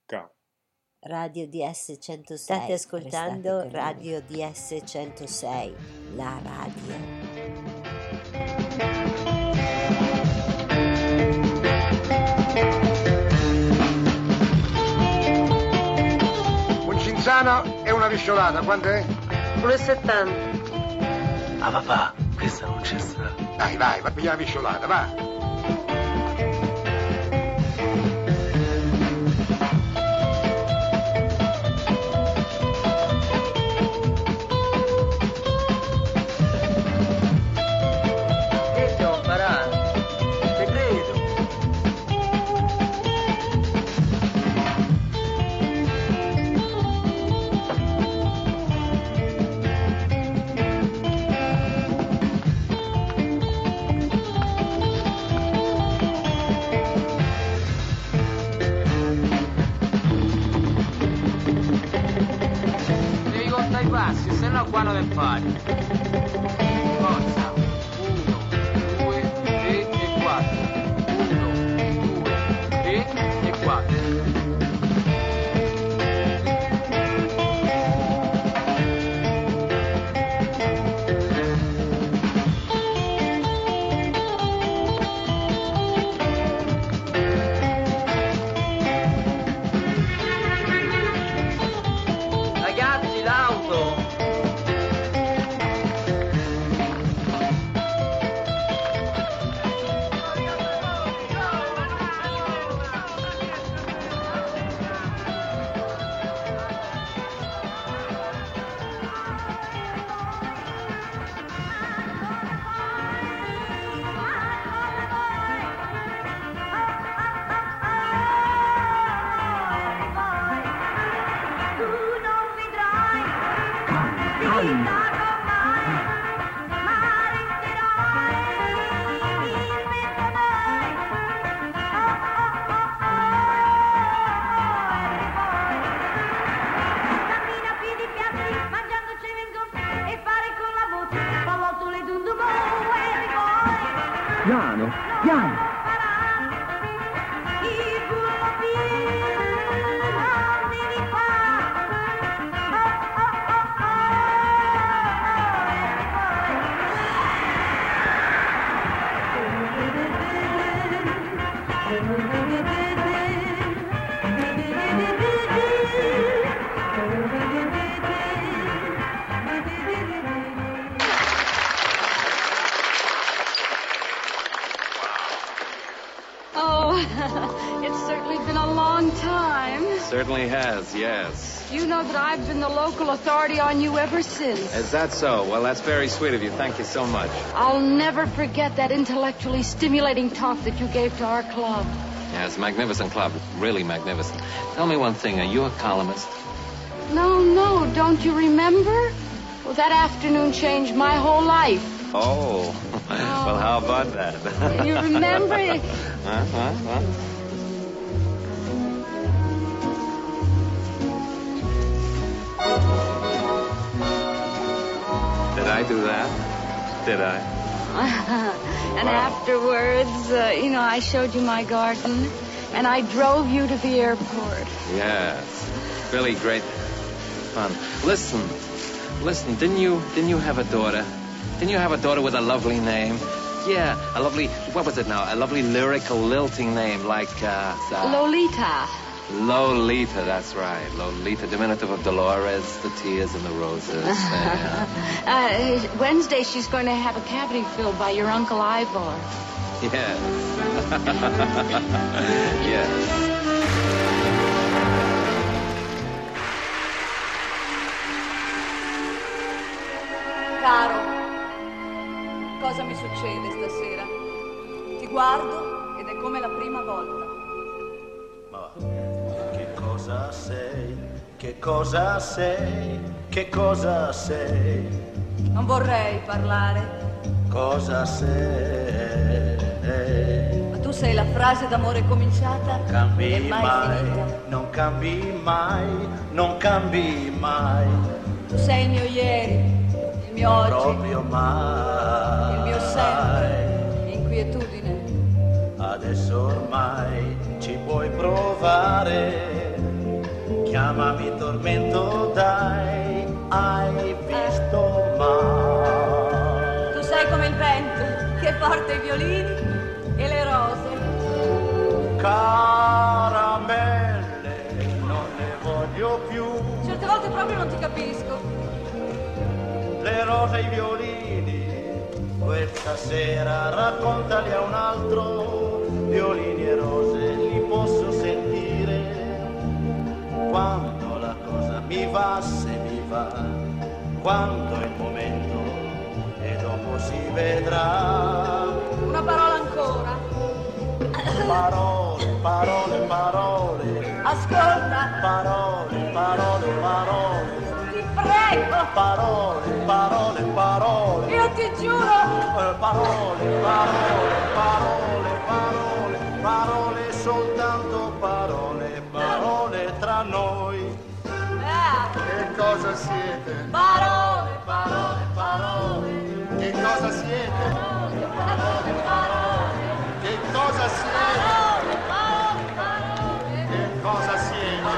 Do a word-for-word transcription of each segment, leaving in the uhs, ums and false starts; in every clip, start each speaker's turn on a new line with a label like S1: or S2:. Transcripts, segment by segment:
S1: Radio D S centosei. State ascoltando Radio D S centosei, la radio.
S2: Un cinzano e una lisciolata, quanto è?
S3: uno e settanta.
S4: Ah papà, questa non c'è sta.
S2: Dai, vai, va via la lisciolata, va.
S5: Qua non è pari. Forza. Uno, due, tre e quattro. Uno, due, tre e quattro.
S3: Ragazzi, l'auto!
S6: Piano, piano.
S7: Certainly has, yes.
S8: You know that I've been the local authority on you ever since.
S7: Is that so? Well, that's very sweet of you. Thank you so much.
S8: I'll never forget that intellectually stimulating talk that you gave to our club.
S7: Yeah, it's a magnificent club. Really magnificent. Tell me one thing. Are you a columnist?
S8: No, no. Don't you remember? Well, that afternoon changed my whole life.
S7: Oh. oh. Well, how about that?
S8: You remember it?
S7: Huh? Huh? Huh? Did I do that? Did I?
S8: and
S7: wow.
S8: afterwards, uh, you know, I showed you my garden, and I drove you to the airport.
S7: Yes, really great fun. Listen, listen, didn't you, didn't you have a daughter? Didn't you have a daughter with a lovely name? Yeah, a lovely, what was it now? A lovely lyrical, lilting name like, uh... uh
S8: Lolita.
S7: Lolita, that's right. Lolita, diminutive of Dolores, the tears and the roses. Yeah.
S8: uh, Wednesday, she's going to have a cavity filled by your Uncle Ivor.
S7: Yes. Yes.
S9: Caro, cosa mi succede stasera? Ti guardo ed è come la prima volta.
S10: Ma che cosa sei? Che cosa sei? Che cosa sei?
S9: Non vorrei parlare.
S10: Cosa sei?
S9: Ma tu sei la frase d'amore cominciata
S10: non cambi
S9: e mai,
S10: mai
S9: finita.
S10: Non cambi mai, non cambi mai.
S9: Tu sei il mio ieri, il mio oggi,
S10: proprio mai.
S9: il mio sempre, inquietudine.
S10: Adesso ormai ci puoi provare, chiamami tormento, dai, hai visto mai?
S9: Tu sei come il vento che porta i violini e le rose.
S10: Caramelle, non ne voglio più.
S9: Certe volte proprio non ti capisco.
S10: Le rose e i violini, questa sera raccontali a un altro. Violini e rose li posso sentire quando la cosa mi va, se mi va, quando è il momento e dopo si vedrà.
S9: Una parola ancora.
S10: Parole, parole, parole.
S9: Ascolta.
S10: Parole, parole, parole.
S9: Ti prego.
S10: Parole, parole, parole.
S9: Io ti giuro.
S10: Parole, parole, parole, parole, parole, soltanto parole, parole tra noi.
S9: Eh.
S2: Che cosa siete?
S9: Parole, parole, parole.
S2: Che cosa siete?
S9: Parole, parole, parole.
S2: Che cosa siete?
S9: Parole, parole, parole.
S2: Che cosa siete?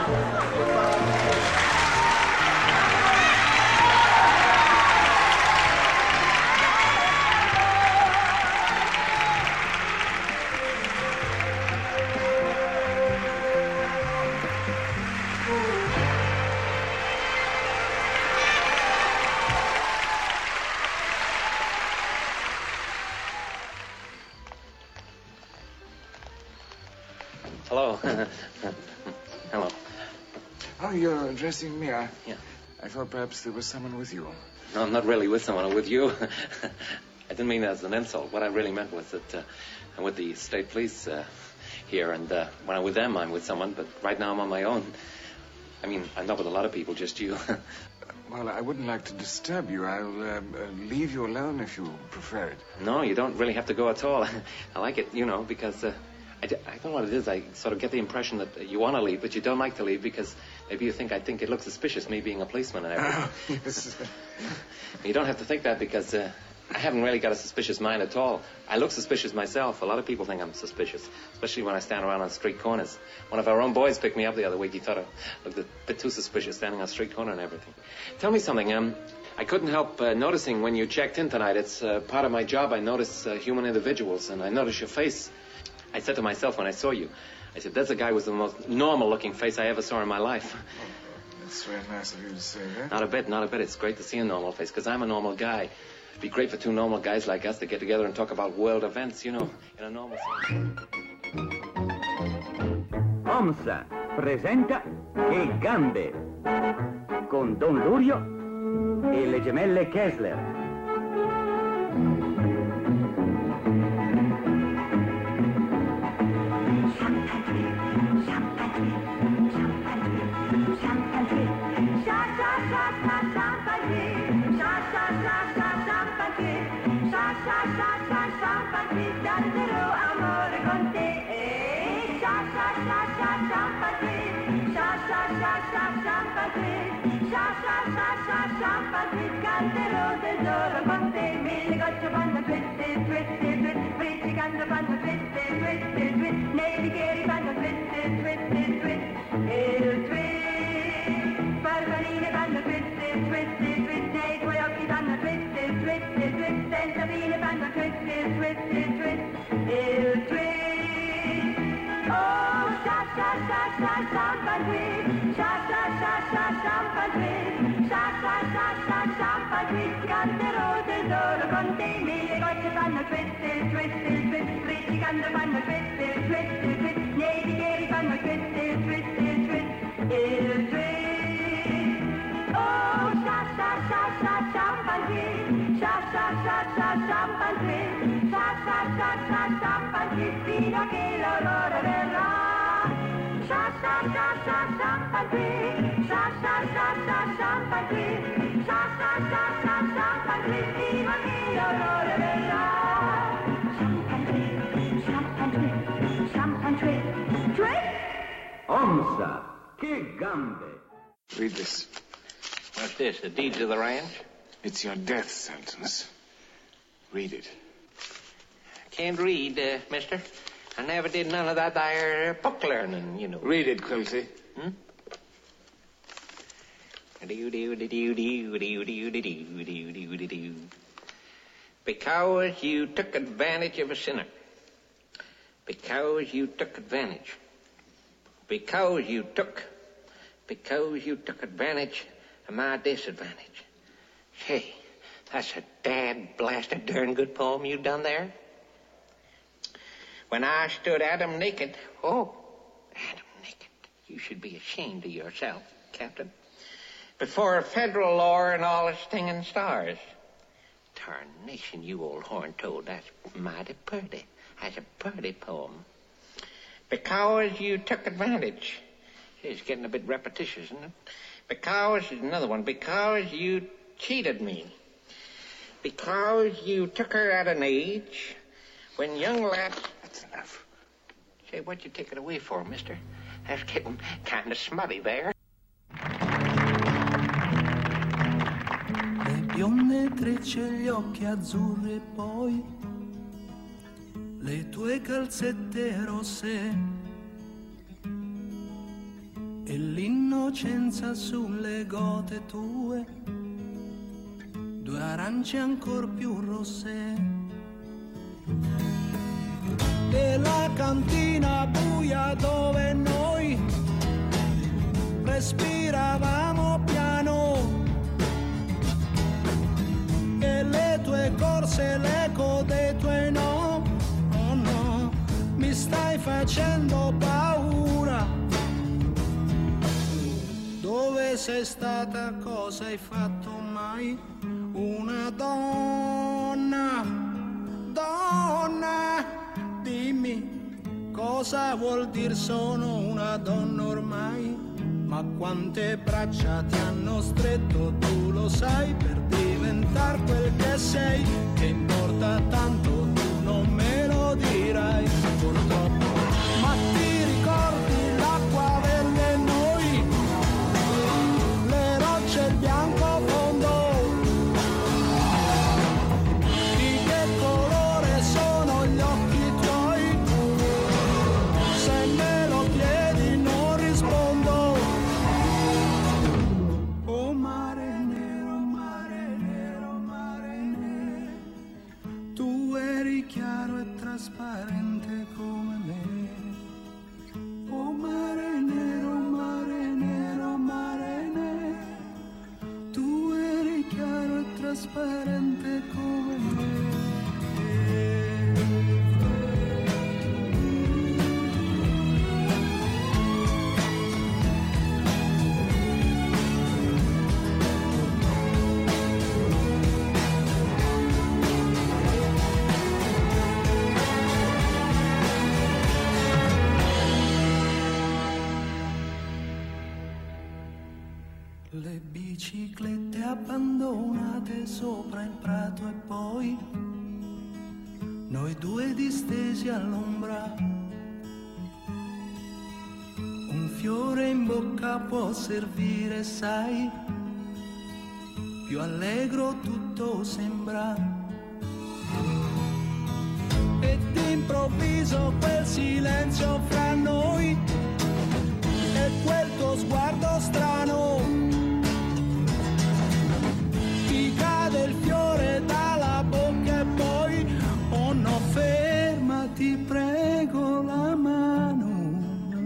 S7: Hello. Hello.
S11: Oh, you're addressing me. I,
S7: Yeah.
S11: I thought perhaps there was someone with you.
S7: No, I'm not really with someone. I'm with you. I didn't mean that as an insult. What I really meant was that uh, I'm with the state police uh, here, and uh, when I'm with them, I'm with someone. But right now, I'm on my own. I mean, I'm not with a lot of people, just you.
S11: Well, I wouldn't like to disturb you. I'll um, uh, leave you alone if you prefer it.
S7: No, you don't really have to go at all. I like it, you know, because uh, I, d- I don't know what it is. I sort of get the impression that you want to leave, but you don't like to leave because maybe you think I think it looks suspicious, me being a policeman and everything.
S11: Oh, yes.
S7: You don't have to think that because uh, I haven't really got a suspicious mind at all. I look suspicious myself. A lot of people think I'm suspicious, especially when I stand around on street corners. One of our own boys picked me up the other week. He thought I looked a bit too suspicious standing on a street corner and everything. Tell me something. Um, I couldn't help uh, noticing when you checked in tonight. It's uh, part of my job. I notice uh, human individuals, and I notice your face. I said to myself when I saw you, I said, there's a guy with the most normal-looking face I ever saw in my life.
S11: That's very nice of you to say that.
S7: Not a bit, not a bit. It's great to see a normal face, because I'm a normal guy. It'd be great for two normal guys like us to get together and talk about world events, you know, in a normal sense.
S6: OMSA presenta Che gambe con Don Lurio e le gemelle Kessler.
S12: Canterò tesoro con te, mille gocce fanno twiste, twiste, twiste, frizzicando fanno twiste, twiste, twiste, nei bicchieri fanno twiste, twiste, twiste, e il twist, parvaline fanno twiste, twiste, twiste, nei tuoi occhi fanno twiste, twiste, twiste, senza fine fanno twiste, twiste, twiste, e il twist, oh, sha, sha, sha, sha, shampa twist, sha, sha, sha, sha, shampa twist, sha, sha, sha, sha, shampa twist, canterò tesoro con te, mille gocce fanno twiste, twiste, twiste, frizzicando fanno twiste, twiste, twiste, nei bicchieri fanno twiste, twiste, twiste, e il twist, oh, sha, sha, sha, sha, shampa twist, sha, sha, sha, sha, shampa twist, sha, sha, sha, sha, shampa twist, fino a che l'aurora verrà. Sha sha sha sha shampa twist, sha sha sha sha shampa twist, sha sha sha sha shampa twist, fino a che l'aurora verrà. Shampa twist, shampa twist, twist.
S6: OMSA, che gambe.
S11: Read this.
S3: What's this, the deeds of the ranch?
S11: It's your death sentence. Read it.
S3: Can't read, uh, mister. I never did none of that there book learning, you know.
S11: Read it, Quilty.
S3: Hmm? Because you took advantage of a sinner. Because you took advantage. Because you took, because you took advantage of my disadvantage. Hey, that's a dad blasted darn good poem you done there. When I stood Adam naked, oh, Adam naked, you should be ashamed of yourself, Captain. Before federal law and all its stinging stars. Tarnation, you old horn toad, that's mighty pretty. That's a pretty poem. Because you took advantage. It's getting a bit repetitious, isn't it? Because, another one, because you cheated me. Because you took her at an age when young lads... That's enough. Say, what'd you take it away for, mister? That's getting kind of smutty there.
S13: Le bionde trecce, gli occhi azzurri e poi le tue calzette rosse e l'innocenza sulle gote tue, due arance ancor più rosse e la cantina buia dove noi respiravamo piano e le tue corse, l'eco dei tuoi no, oh no, mi stai facendo paura. Dove sei stata, cosa hai fatto mai? Una donna, donna, dimmi cosa vuol dire sono una donna ormai? Ma quante braccia ti hanno stretto, tu lo sai, per diventare quel che sei, che importa tanto, tu non me lo dirai, purtroppo. Ma ti ricordi l'acqua verde noi, le rocce il bianco fondo, di che colore sono gli occhi tuoi, se me lo chiedi non rispondo. Oh mare nero, mare nero, mare nero, tu eri chiaro e trasparente come me. Oh mare nero, mare nero, mare nero, tu eri chiaro e trasparente come me. Le biciclette abbandonate sopra il prato e poi noi due distesi all'ombra. Un fiore in bocca può servire, sai, più allegro tutto sembra. E d'improvviso quel silenzio fra noi e quel tuo sguardo strano. Ti cade il fiore dalla bocca e poi, oh no, fermati, prego la mano.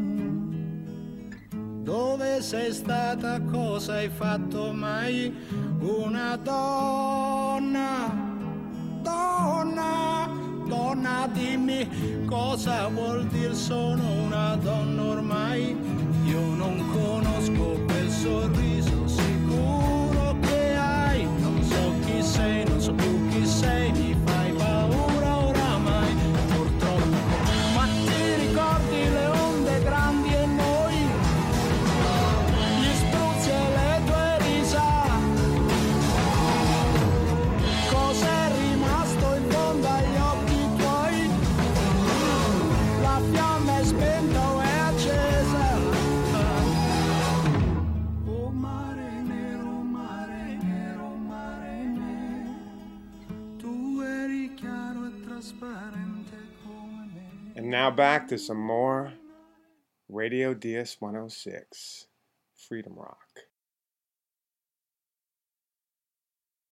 S13: Dove sei stata, cosa hai fatto mai? Una donna, donna, donna, dimmi cosa vuol dire sono una donna ormai. Io non conosco quel sorriso sicuro che hai, non so chi sei, non so più chi sei, mi fai paura oramai, purtroppo. Ma ti ricordi le onde grandi e noi, gli spruzzi e le tue risa? Cos'è rimasto in fondo agli occhi tuoi? La fiamma è spenta o è accesa? Oh mare nero, mare nero, mare nero, tu eri chiaro e trasparente come me.
S14: And now back to some more Radio D S one oh six Freedom Rock.